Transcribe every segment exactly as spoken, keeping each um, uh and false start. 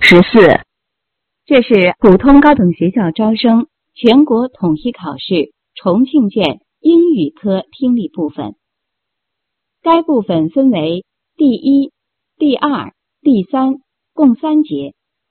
十四，这是普通高等学校招生全国统一考试重庆卷英语科听力部分。该部分分为第一、第二、第三，共三节。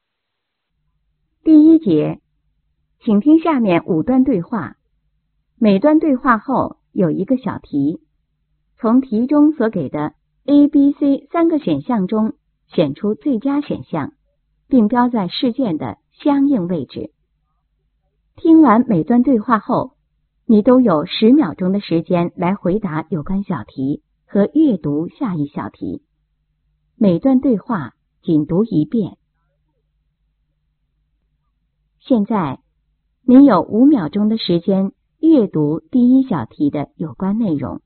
第一节，请听下面五段对话，每段对话后有一个小题，从题中所给的 A、B、C 三个选项中选出最佳选项，并标在试卷的相应位置。听完每段对话后，你都有十秒钟的时间来回答有关小题和阅读下一小题。每段对话仅读一遍。现在，你有五秒钟的时间阅读第一小题的有关内容。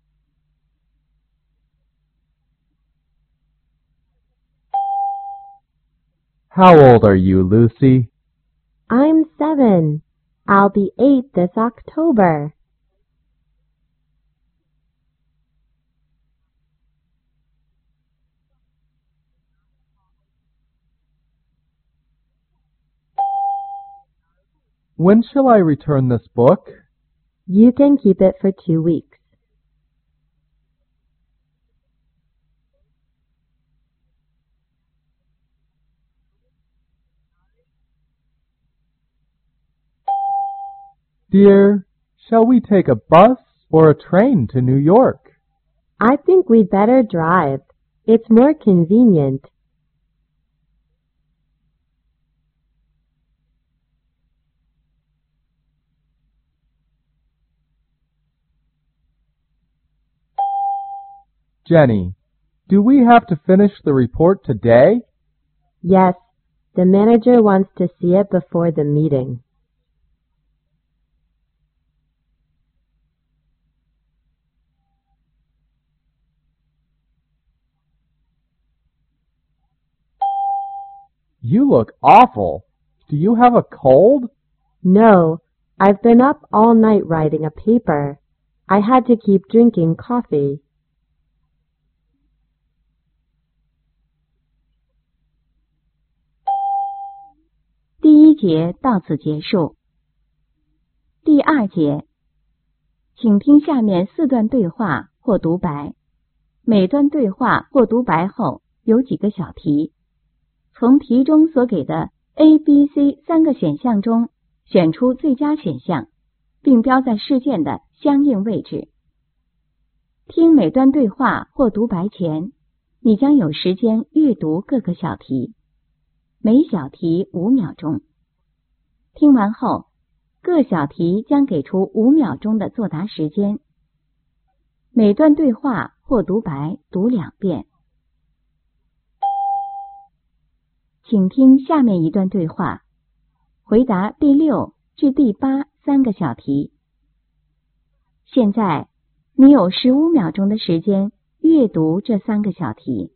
How old are you, Lucy? I'm seven. I'll be eight this October. When shall I return this book? You can keep it for two weeks. Dear, shall we take a bus or a train to New York? I think we'd better drive. It's more convenient. Jenny, do we have to finish the report today? Yes, the manager wants to see it before the meeting. You look awful. Do you have a cold? No, I've been up all night writing a paper. I had to keep drinking coffee. 第一节到此结束。第二节，请听下面四段对话或独白，每段对话或独白后有几个小题，从题中所给的 A、B、C 三个选项中选出最佳选项，并标在试卷的相应位置。听每段对话或独白前，你将有时间阅读各个小题，每小题五秒钟。听完后，各小题将给出五秒钟的作答时间。每段对话或独白读两遍。请听下面一段对话，回答第六至第八三个小题。现在，你有十五秒钟的时间阅读这三个小题。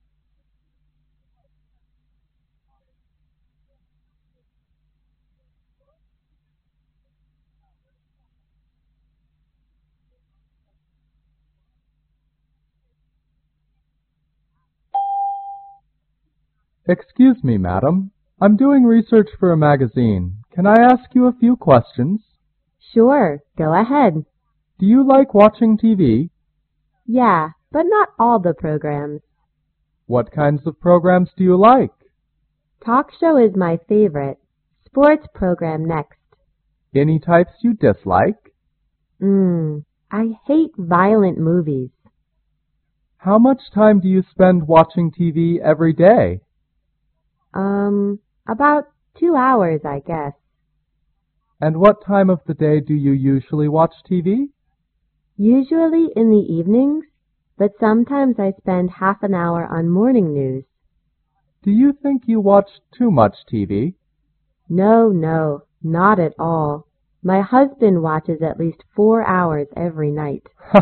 Excuse me, madam. I'm doing research for a magazine. Can I ask you a few questions? Sure, go ahead. Do you like watching T V? Yeah, but not all the programs. What kinds of programs do you like? Talk show is my favorite. Sports program next. Any types you dislike? Mmm, I hate violent movies. How much time do you spend watching T V every day? Um, about two hours, I guess. And what time of the day do you usually watch T V? Usually in the evenings, but sometimes I spend half an hour on morning news. Do you think you watch too much T V? No, no, not at all. My husband watches at least four hours every night.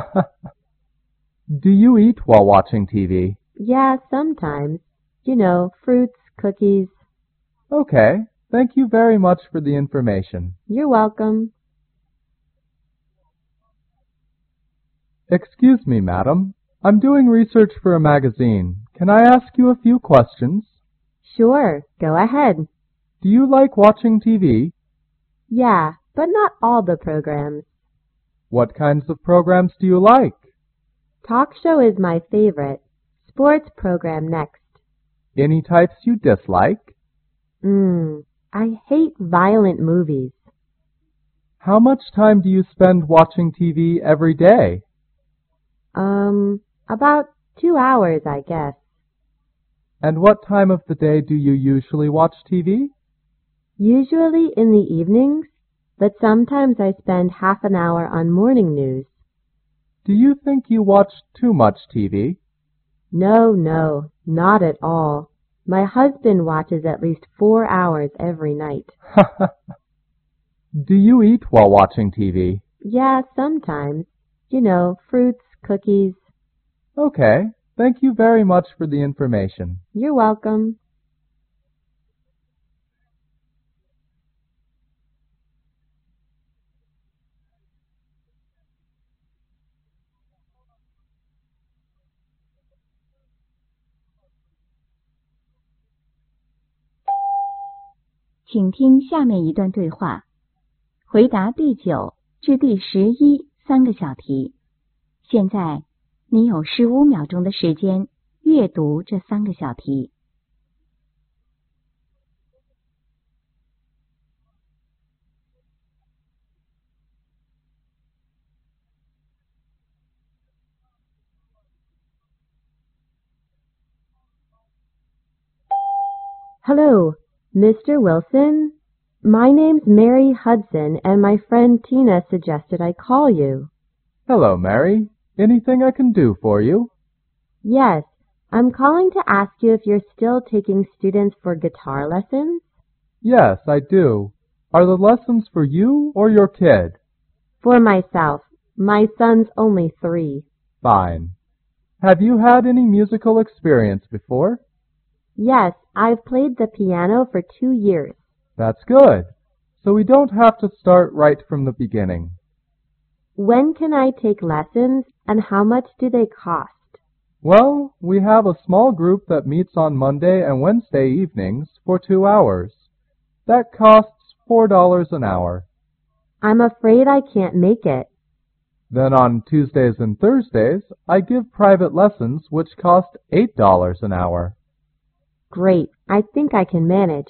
Do you eat while watching T V? Yeah, sometimes. You know, fruits, cookies. Okay. Thank you very much for the information. You're welcome. Excuse me, madam. I'm doing research for a magazine. Can I ask you a few questions? Sure, go ahead. Do you like watching T V? Yeah, but not all the programs. What kinds of programs do you like? Talk show is my favorite. Sports program next. Any types you dislike? Mmm, I hate violent movies. How much time do you spend watching T V every day? Um, about two hours, I guess. And what time of the day do you usually watch T V? Usually in the evenings, but sometimes I spend half an hour on morning news. Do you think you watch too much T V? No, no, not at all. My husband watches at least four hours every night. Do you eat while watching T V? Yeah, sometimes. You know, fruits, cookies. Okay, thank you very much for the information. You're welcome. "请听下面一段对话，回答第九至第十一三个小题。现在你有十五秒钟的时间阅读这三个小题。 Hello, Mister Wilson. My name's Mary Hudson, and my friend Tina suggested I call you. Hello, Mary. Anything I can do for you? Yes, I'm calling to ask you if you're still taking students for guitar lessons? Yes, I do. Are the lessons for you or your kid? For myself. My son's only three. Fine. Have you had any musical experience before? Yes, I've played the piano for two years. That's good. So we don't have to start right from the beginning. When can I take lessons, and how much do they cost? Well, we have a small group that meets on Monday and Wednesday evenings for two hours. That costs four dollars an hour. I'm afraid I can't make it. Then on Tuesdays and Thursdays, I give private lessons which cost eight dollars an hour. Great. I think I can manage.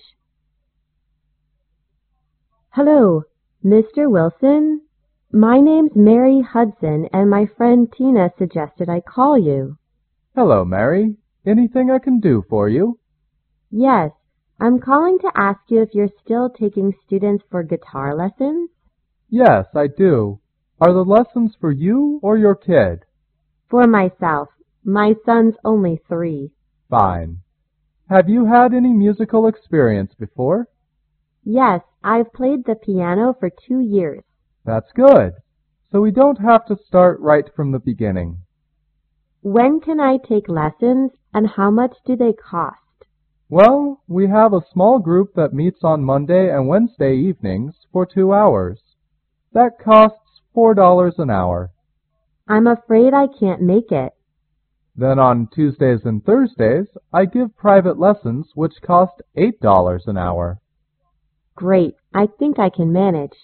Hello, Mister Wilson. My name's Mary Hudson, and my friend Tina suggested I call you. Hello, Mary. Anything I can do for you? Yes, I'm calling to ask you if you're still taking students for guitar lessons? Yes, I do. Are the lessons for you or your kid? For myself. My son's only three. Fine. Have you had any musical experience before? Yes, I've played the piano for two years. That's good. So we don't have to start right from the beginning. When can I take lessons, and how much do they cost? Well, we have a small group that meets on Monday and Wednesday evenings for two hours. That costs four dollars an hour. I'm afraid I can't make it. Then on Tuesdays and Thursdays, I give private lessons which cost eight dollars an hour. Great. I think I can manage.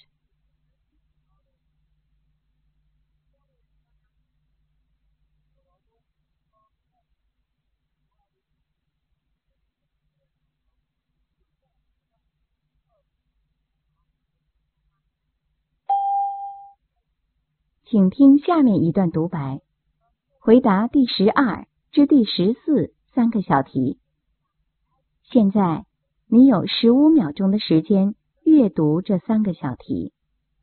"请听下面一段独白，回答第十二至第十四三个小题。现在你有十五秒钟的时间阅读这三个小题。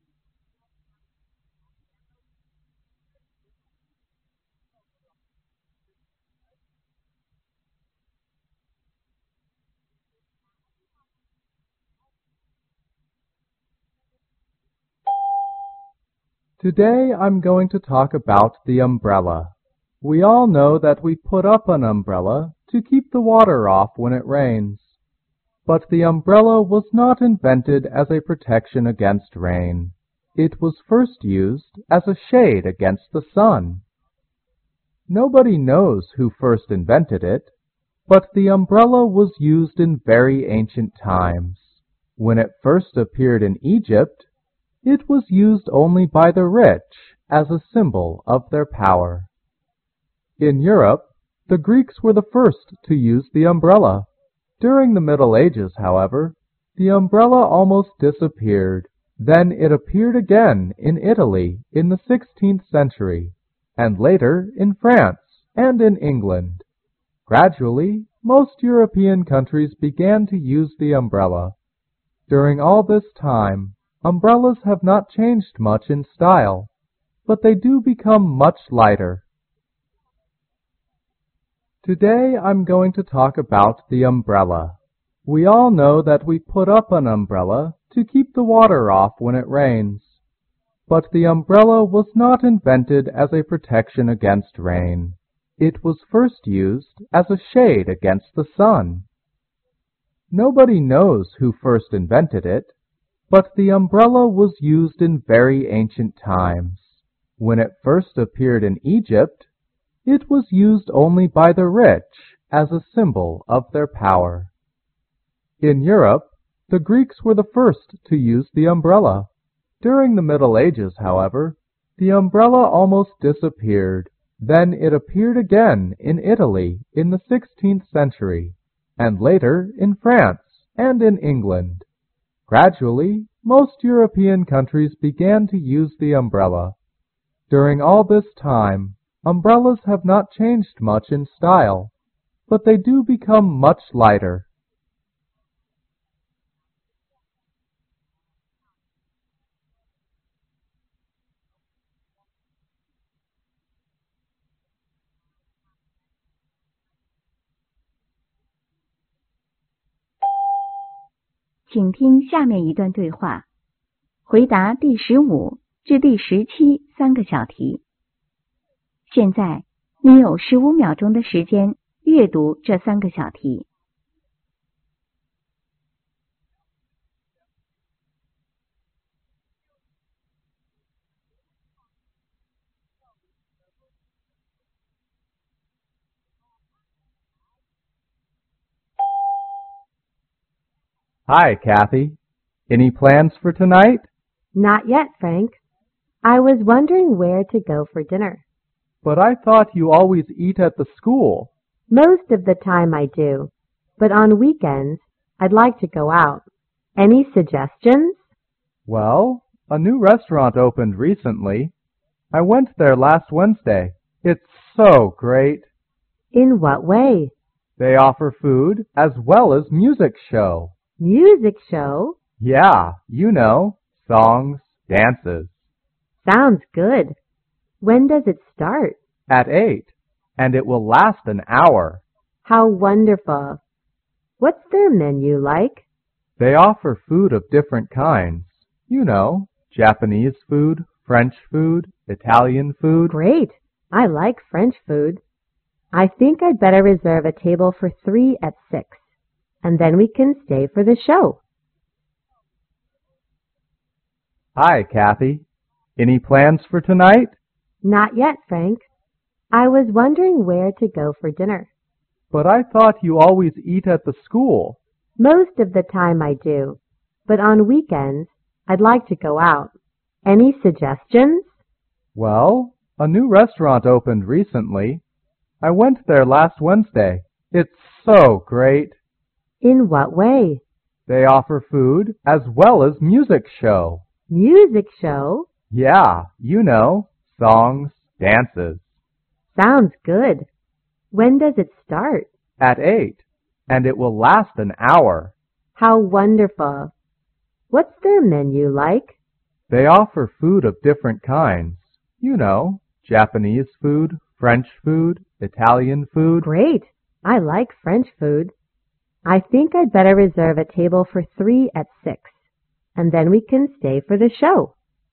Today I'm going to talk about the umbrella. We all know that we put up an umbrella to keep the water off when it rains. But the umbrella was not invented as a protection against rain. It was first used as a shade against the sun. Nobody knows who first invented it. But the umbrella was used in very ancient times. When it first appeared in Egypt, it was used only by the rich as a symbol of their power. In Europe, the Greeks were the first to use the umbrella. During the Middle Ages, however, the umbrella almost disappeared. Then it appeared again in Italy in the sixteenth century, and later in France and in England. Gradually, most European countries began to use the umbrella. During all this time, umbrellas have not changed much in style, but they do become much lighter. Today I'm going to talk about the umbrella. We all know that we put up an umbrella to keep the water off when it rains. But the umbrella was not invented as a protection against rain. It was first used as a shade against the sun. Nobody knows who first invented it, but the umbrella was used in very ancient times. When it first appeared in Egypt, it was used only by the rich as a symbol of their power. In Europe, the Greeks were the first to use the umbrella. During the Middle Ages, however, the umbrella almost disappeared. Then it appeared again in Italy in the sixteenth century, and later in France and in England. Gradually, most European countries began to use the umbrella. During all this time, umbrellas have not changed much in style, but they do become much lighter. 请听下面一段对话，回答第十五至第十七三个小题。现在你有十五秒钟的时间阅读这三个小题。 Hi, Kathy. Any plans for tonight? Not yet, Frank. I was wondering where to go for dinner. But I thought you always eat at the school. Most of the time I do, but on weekends I'd like to go out. Any suggestions? Well, a new restaurant opened recently. I went there last Wednesday. It's so great. In what way? They offer food as well as music show. Music show? Yeah, you know, songs, dances. Sounds good. When does it start? At eight, and it will last an hour. How wonderful. What's their menu like? They offer food of different kinds. You know, Japanese food, French food, Italian food. Great. I like French food. I think I'd better reserve a table for three at six, and then we can stay for the show. Hi, Kathy. Any plans for tonight? Not yet, Frank. I was wondering where to go for dinner. But I thought you always eat at the school. Most of the time I do, but on weekends I'd like to go out. Any suggestions? Well, a new restaurant opened recently. I went there last Wednesday. It's so great. In what way? They offer food as well as music show. Music show? Yeah, you know, songs, dances. Sounds good. When does it start? At eight, and it will last an hour. How wonderful. What's their menu like? They offer food of different kinds. You know, Japanese food, French food, Italian food. Great. I like French food. I think I'd better reserve a table for three at six, and then we can stay for the show.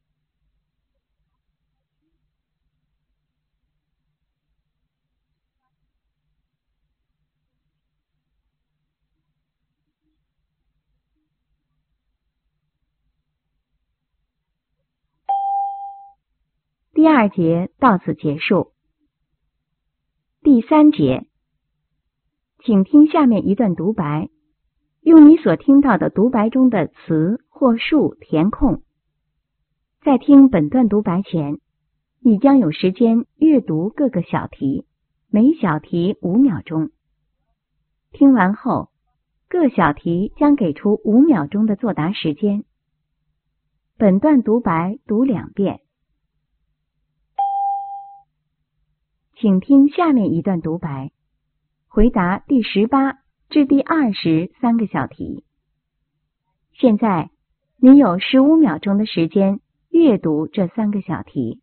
第二节到此结束。第三节， 请听下面一段独白，用你所听到的独白中的词或数填空。在听本段独白前，你将有时间阅读各个小题，每小题五秒钟。听完后，各小题将给出五秒钟的作答时间。本段独白读两遍。请听下面一段独白，回答第十八至第二十三个小题。现在，你有十五秒钟的时间阅读这三个小题。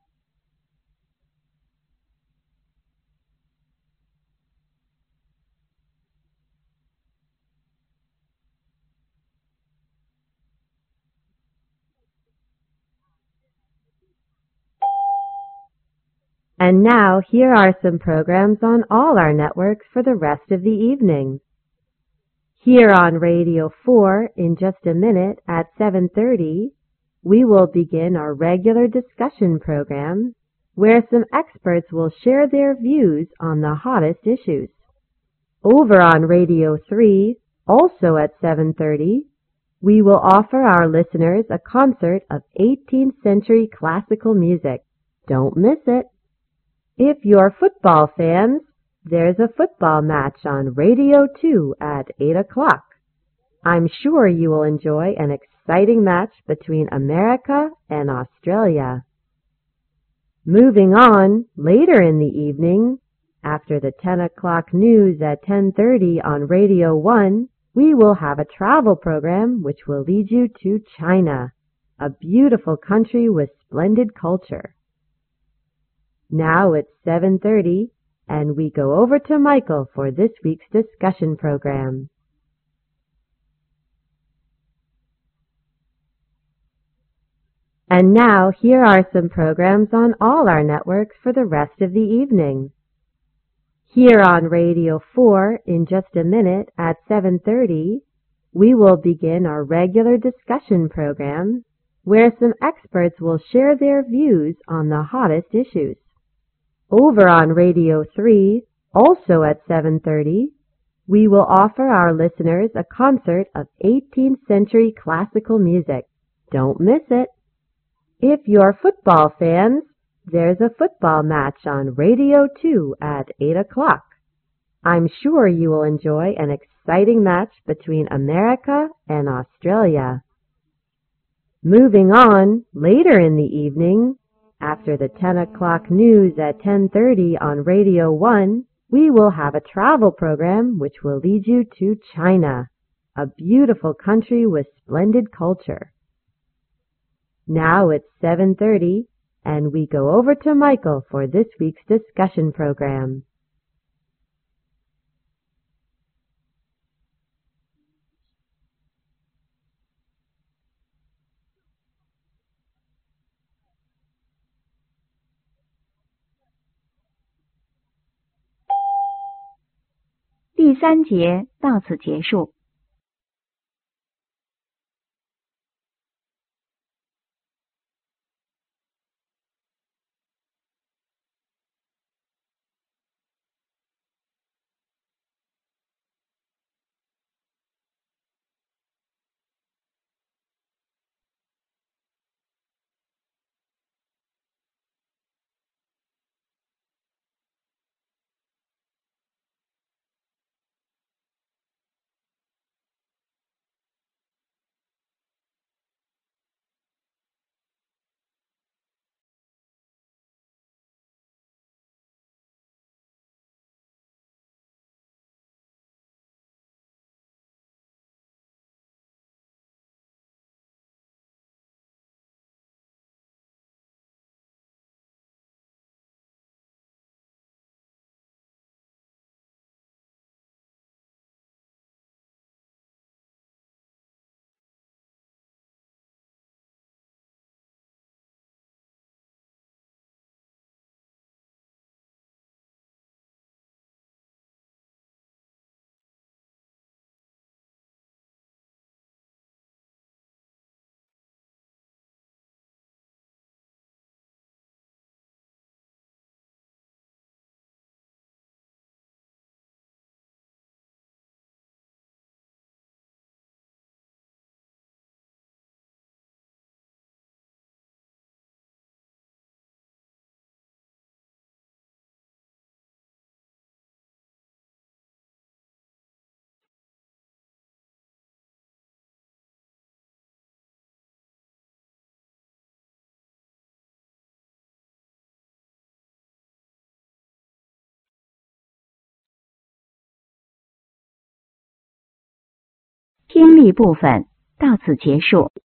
And now, here are some programs on all our networks for the rest of the evening. Here on Radio four, in just a minute at seven thirty, we will begin our regular discussion program, where some experts will share their views on the hottest issues. Over on Radio three, also at seven thirty, we will offer our listeners a concert of eighteenth century classical music. Don't miss it. If you're football fans, there's a football match on Radio two at eight o'clock. I'm sure you will enjoy an exciting match between America and Australia. Moving on, later in the evening, after the ten o'clock news at ten thirty on Radio one, we will have a travel program which will lead you to China, a beautiful country with splendid culture. Now it's seven thirty, and we go over to Michael for this week's discussion program. And now, here are some programs on all our networks for the rest of the evening. Here on Radio four, in just a minute at seven thirty, we will begin our regular discussion program, where some experts will share their views on the hottest issues. Over on Radio three, also at seven thirty, we will offer our listeners a concert of eighteenth century classical music. Don't miss it. If you're football fans, there's a football match on Radio two at eight o'clock. I'm sure you will enjoy an exciting match between America and Australia. Moving on, later in the evening, after the ten o'clock news at ten thirty on Radio one, we will have a travel program which will lead you to China, a beautiful country with splendid culture. Now it's seven thirty, and we go over to Michael for this week's discussion program. 《第三节到此结束。 听力部分到此结束。